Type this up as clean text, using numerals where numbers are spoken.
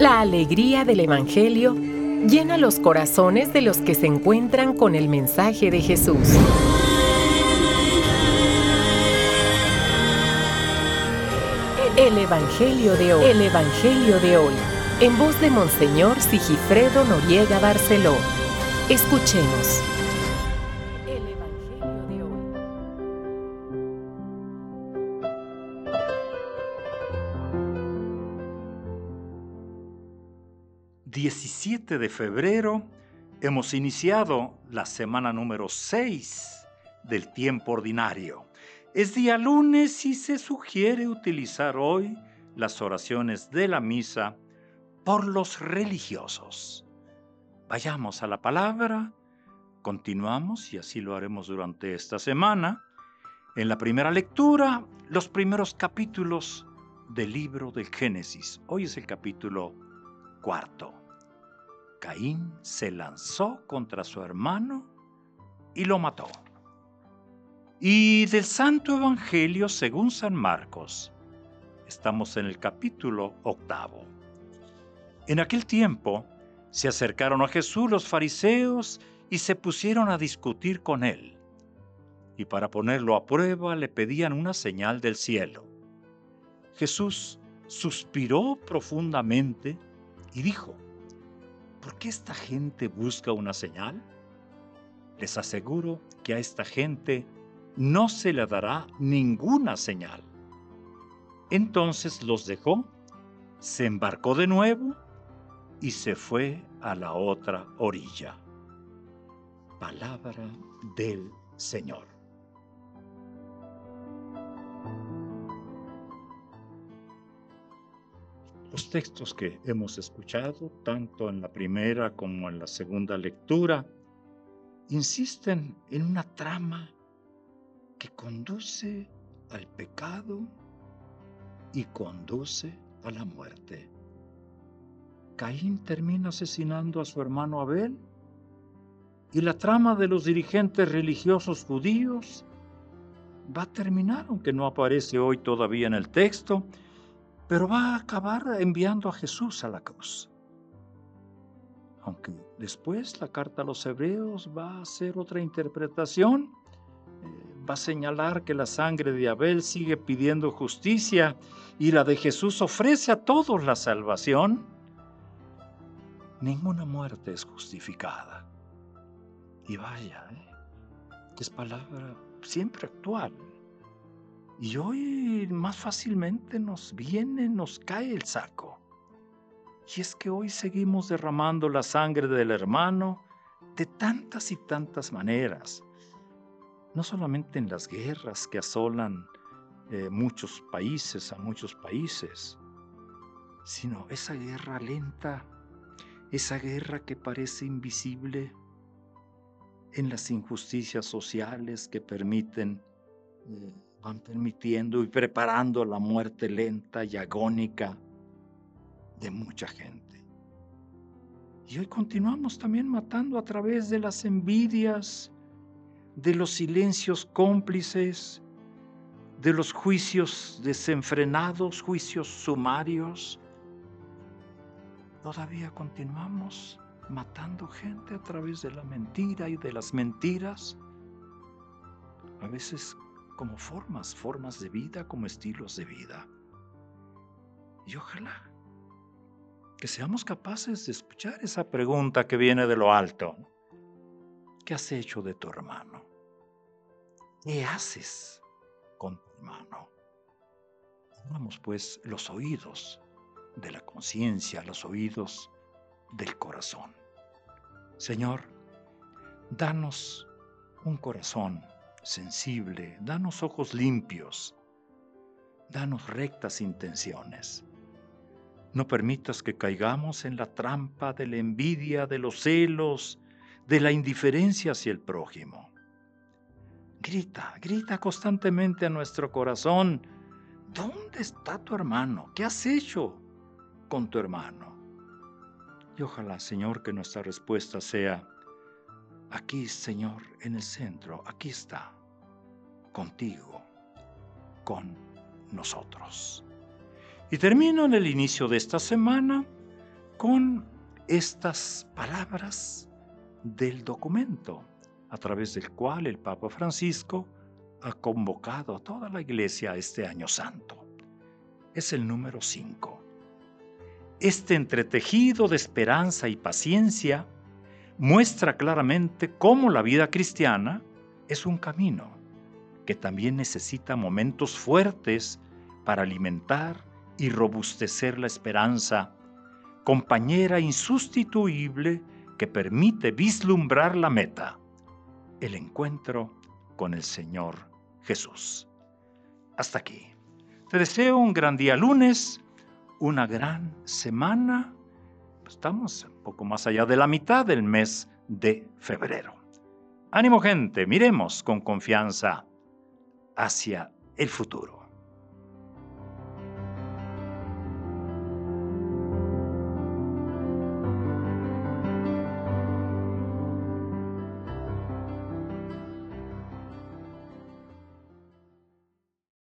La alegría del Evangelio llena los corazones de los que se encuentran con el mensaje de Jesús. El Evangelio de hoy. El Evangelio de hoy. En voz de Monseñor Sigifredo Noriega Barceló. Escuchemos. El Evangelio de hoy. 17 de febrero hemos iniciado la semana número 6 del tiempo ordinario. Es día lunes y se sugiere utilizar hoy las oraciones de la misa por los religiosos. Vayamos a la palabra, continuamos y así lo haremos durante esta semana. En la primera lectura, los primeros capítulos del libro del Génesis. Hoy es el capítulo 4. Caín se lanzó contra su hermano y lo mató. Y del Santo Evangelio según San Marcos, estamos en el capítulo 8. En aquel tiempo se acercaron a Jesús los fariseos y se pusieron a discutir con él. Y para ponerlo a prueba le pedían una señal del cielo. Jesús suspiró profundamente y dijo: ¿por qué esta gente busca una señal? Les aseguro que a esta gente no se le dará ninguna señal. Entonces los dejó, se embarcó de nuevo y se fue a la otra orilla. Palabra del Señor. Los textos que hemos escuchado, tanto en la primera como en la segunda lectura, insisten en una trama que conduce al pecado y conduce a la muerte. Caín termina asesinando a su hermano Abel y la trama de los dirigentes religiosos judíos va a terminar, aunque no aparece hoy todavía en el texto, pero va a acabar enviando a Jesús a la cruz. Aunque después la carta a los hebreos va a hacer otra interpretación, va a señalar que la sangre de Abel sigue pidiendo justicia y la de Jesús ofrece a todos la salvación. Ninguna muerte es justificada. Y vaya, que es palabra siempre actual. Y hoy más fácilmente nos cae el saco. Y es que hoy seguimos derramando la sangre del hermano de tantas y tantas maneras. No solamente en las guerras que asolan a muchos países, sino esa guerra lenta, esa guerra que parece invisible en las injusticias sociales que van permitiendo y preparando la muerte lenta y agónica de mucha gente. Y hoy continuamos también matando a través de las envidias, de los silencios cómplices, de los juicios desenfrenados, juicios sumarios. Todavía continuamos matando gente a través de la mentira y de las mentiras, a veces como formas de vida, como estilos de vida. Y ojalá que seamos capaces de escuchar esa pregunta que viene de lo alto. ¿Qué has hecho de tu hermano? ¿Qué haces con tu hermano? Abramos pues los oídos de la conciencia, los oídos del corazón. Señor, danos un corazón sensible, danos ojos limpios, danos rectas intenciones. No permitas que caigamos en la trampa de la envidia, de los celos, de la indiferencia hacia el prójimo. Grita constantemente a nuestro corazón: ¿dónde está tu hermano? ¿Qué has hecho con tu hermano? Y ojalá, Señor, que nuestra respuesta sea: aquí, Señor, en el centro, aquí está, contigo, con nosotros. Y termino en el inicio de esta semana con estas palabras del documento a través del cual el Papa Francisco ha convocado a toda la Iglesia a este Año Santo. Es el número 5. Este entretejido de esperanza y paciencia muestra claramente cómo la vida cristiana es un camino que también necesita momentos fuertes para alimentar y robustecer la esperanza, compañera insustituible que permite vislumbrar la meta, el encuentro con el Señor Jesús. Hasta aquí. Te deseo un gran día lunes, una gran semana. Estamos un poco más allá de la mitad del mes de febrero. Ánimo, gente, miremos con confianza hacia el futuro.